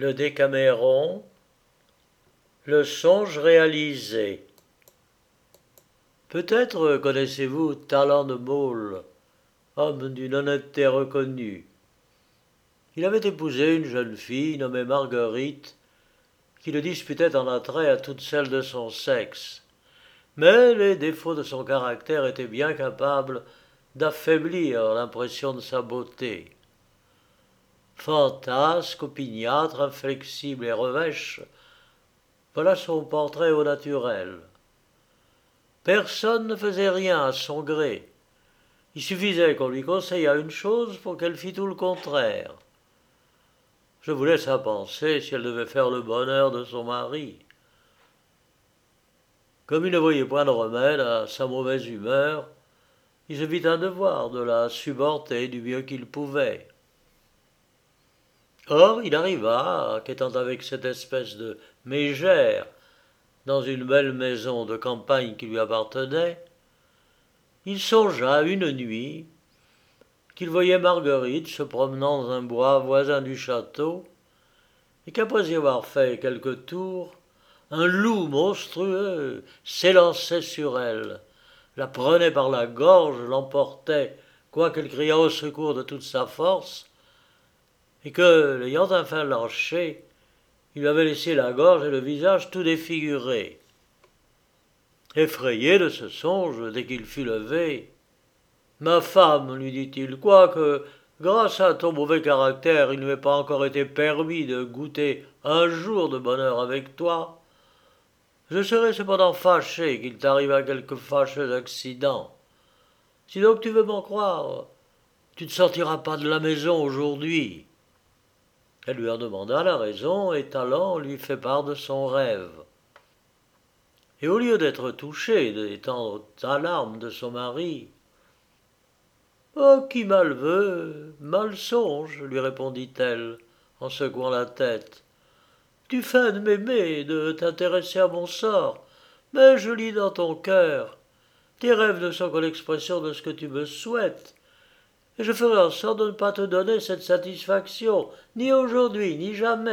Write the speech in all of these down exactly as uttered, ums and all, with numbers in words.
Le Décaméron, le songe réalisé. Peut-être connaissez-vous Talent de Maulle, homme d'une honnêteté reconnue. Il avait épousé une jeune fille nommée Marguerite, qui le disputait en attrait à toutes celles de son sexe. Mais les défauts de son caractère étaient bien capables d'affaiblir l'impression de sa beauté. Fantasque, opiniâtre, inflexible et revêche, voilà son portrait au naturel. Personne ne faisait rien à son gré. Il suffisait qu'on lui conseillât une chose pour qu'elle fît tout le contraire. Je vous laisse à penser si elle devait faire le bonheur de son mari. Comme il ne voyait point de remède à sa mauvaise humeur, il se vit un devoir de la supporter du mieux qu'il pouvait. Or, il arriva qu'étant avec cette espèce de mégère dans une belle maison de campagne qui lui appartenait, il songea une nuit qu'il voyait Marguerite se promenant dans un bois voisin du château, et qu'après y avoir fait quelques tours, un loup monstrueux s'élançait sur elle, la prenait par la gorge, l'emportait, quoiqu'elle criât au secours de toute sa force, et que, l'ayant enfin lâché, il lui avait laissé la gorge et le visage tout défigurés. Effrayé de ce songe, dès qu'il fut levé, « Ma femme, lui dit-il, quoique, grâce à ton mauvais caractère, il ne m'ait pas encore été permis de goûter un jour de bonheur avec toi, je serais cependant fâché qu'il t'arrivât quelque fâcheux accident. Si donc tu veux m'en croire, tu ne sortiras pas de la maison aujourd'hui. » Elle lui en demanda la raison, et Talent lui fait part de son rêve. Et au lieu d'être touchée des tendres alarmes de son mari, « Oh, qui mal veut, mal songe, lui répondit-elle, en secouant la tête. Tu feins de m'aimer, de t'intéresser à mon sort, mais je lis dans ton cœur. Tes rêves ne sont que l'expression de ce que tu me souhaites, et je ferai en sorte de ne pas te donner cette satisfaction, ni aujourd'hui, ni jamais. »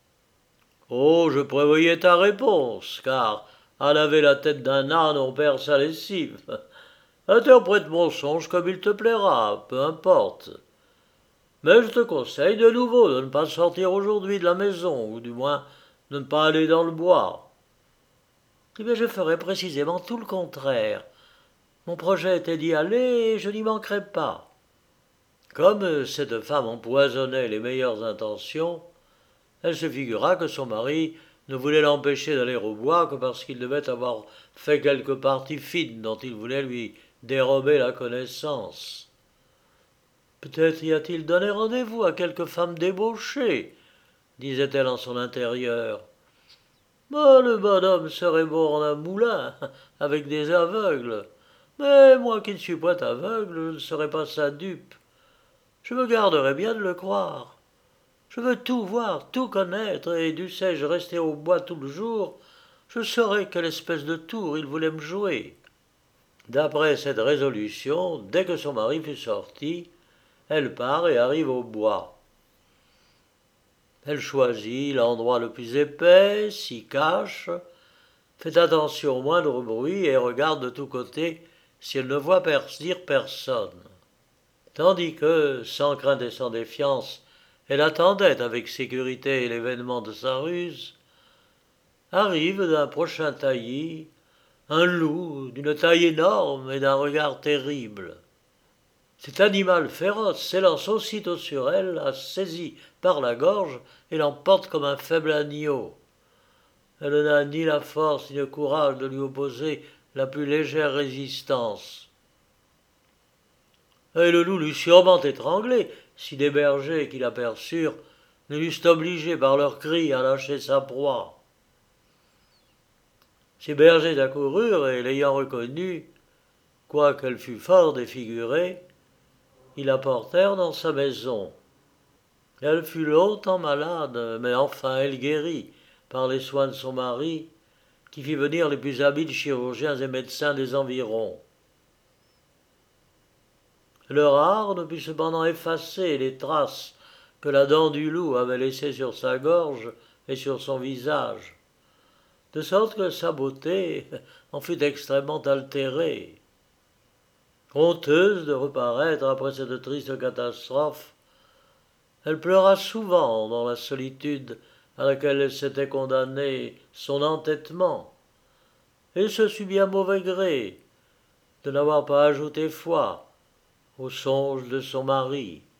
Oh, je prévoyais ta réponse, car à laver la tête d'un âne, on perd sa lessive. Interprète mon songe comme il te plaira, peu importe. Mais je te conseille de nouveau de ne pas sortir aujourd'hui de la maison, ou du moins de ne pas aller dans le bois. Eh bien, je ferai précisément tout le contraire. Mon projet était d'y aller, et je n'y manquerai pas. Comme cette femme empoisonnait les meilleures intentions, elle se figura que son mari ne voulait l'empêcher d'aller au bois que parce qu'il devait avoir fait quelque partie fine dont il voulait lui dérober la connaissance. Peut-être y a-t-il donné rendez-vous à quelque femme débauchée, disait-elle en son intérieur. Mais le bonhomme serait mort en un moulin, avec des aveugles. Mais moi qui ne suis point aveugle, je ne serai pas sa dupe. Je me garderai bien de le croire. Je veux tout voir, tout connaître, et dussé-je rester au bois tout le jour, je saurai quelle espèce de tour il voulait me jouer. D'après cette résolution, dès que son mari fut sorti, elle part et arrive au bois. Elle choisit l'endroit le plus épais, s'y cache, fait attention au moindre bruit et regarde de tous côtés si elle ne voit dire personne. Tandis que, sans crainte et sans défiance, elle attendait avec sécurité l'événement de sa ruse, arrive d'un prochain taillis un loup d'une taille énorme et d'un regard terrible. Cet animal féroce s'élance aussitôt sur elle, la saisit par la gorge et l'emporte comme un faible agneau. Elle n'a ni la force ni le courage de lui opposer la plus légère résistance. Et le loup l'eût sûrement étranglée si des bergers qui l'aperçurent ne l'eussent obligé par leurs cris à lâcher sa proie. Ces bergers accoururent et, l'ayant reconnue, quoiqu'elle fût fort défigurée, ils la portèrent dans sa maison. Elle fut longtemps malade, mais enfin elle guérit par les soins de son mari, qui fit venir les plus habiles chirurgiens et médecins des environs. Leur art ne put cependant effacer les traces que la dent du loup avait laissée sur sa gorge et sur son visage, de sorte que sa beauté en fut extrêmement altérée. Honteuse de reparaître après cette triste catastrophe, elle pleura souvent dans la solitude à laquelle elle s'était condamnée son entêtement, et ce sut bien mauvais gré de n'avoir pas ajouté foi au songe de son mari.